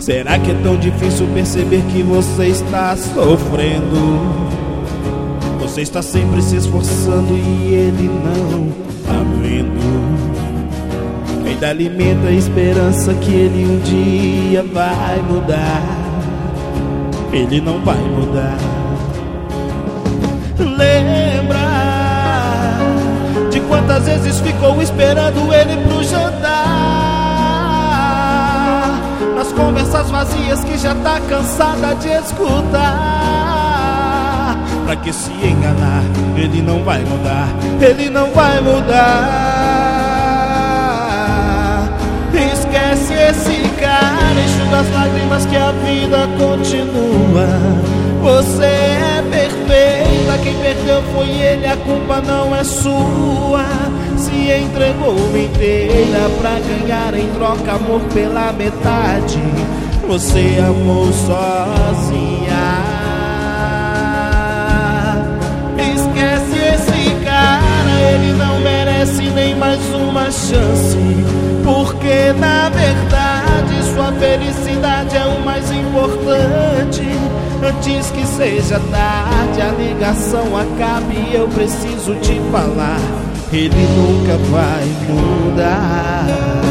Será que é tão difícil perceber que você está sofrendo? Você está sempre se esforçando e ele não tá vendo. Ainda alimenta a esperança que ele um dia vai mudar. Ele não vai mudar. Lembra de quantas vezes ficou esperando ele pro jantar, nas conversas vazias que já tá cansada de escutar. Pra que se enganar? Ele não vai mudar. Ele não vai mudar. Esquece esse cara, enxuga as lágrimas que a vida continua. Você é perfeita, quem perdeu foi ele, a culpa não é sua. Se entregou inteira pra ganhar em troca amor pela metade. Você amou sozinha. Esquece esse cara, ele não merece nem mais uma chance. Porque na verdade sua felicidade é o mais importante. Antes que seja tarde, a ligação acabe e eu preciso te falar. Ele nunca vai mudar.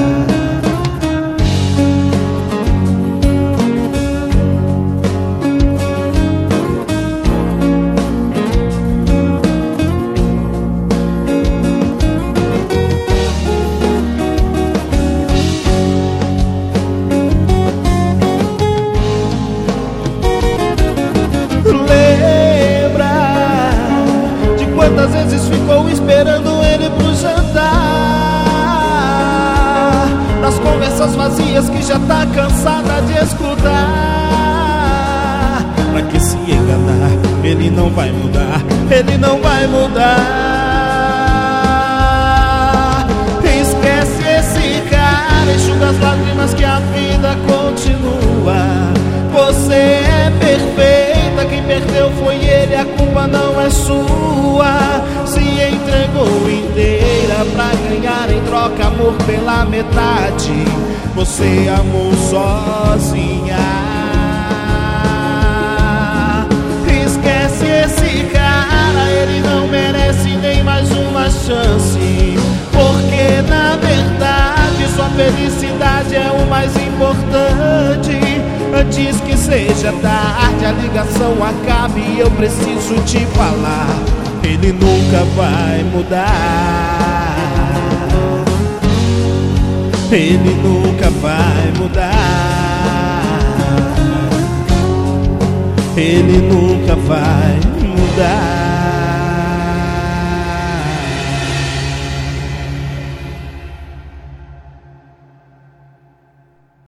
Lembra de quantas vezes ficou esperando ele pro jantar, nas conversas vazias que já tá cansada de escutar. Pra que se enganar? Ele não vai mudar. Ele não vai mudar. Esquece esse cara, enxuga as lágrimas que a vida continua. Você é perfeita, quem perdeu foi ele, a culpa não é sua. Se entregou inteira pra ganhar em troca amor pela metade. Você amou sozinha. Esquece esse cara, ele não merece nem mais uma chance. Porque na verdade sua felicidade é o mais importante. Antes que seja tarde, a ligação acabe e eu preciso te falar. Ele nunca vai mudar. Ele nunca vai mudar. Ele nunca vai mudar.